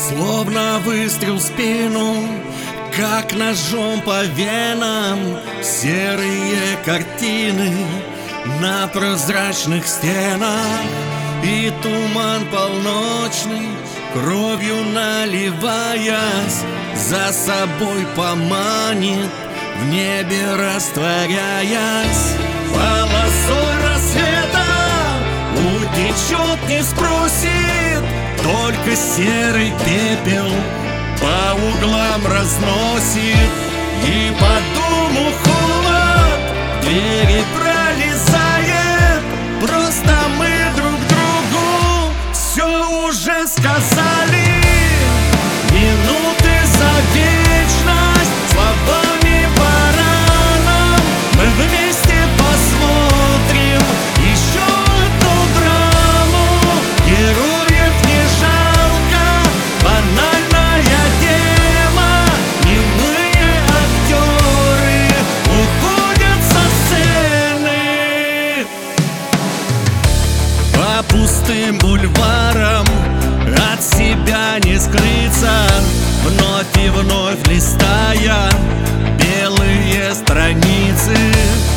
Словно выстрел в спину, как ножом по венам. Серые картины на прозрачных стенах, и туман полночный, кровью наливаясь, за собой поманит, в небе растворяясь. Полосой рассвета утечет, не спросит, только серый пепел по углам разносит. И по дому холод двери пролезает. Просто мы друг другу все уже сказали. Минуты за вечность, словами по ранам. Мы вместе посмотрим еще одну драму. Героев не жалко, банальная тема. Немые актеры уходят со сцены. По пустым бульварам от себя не скрыться, вновь и вновь листая белые страницы.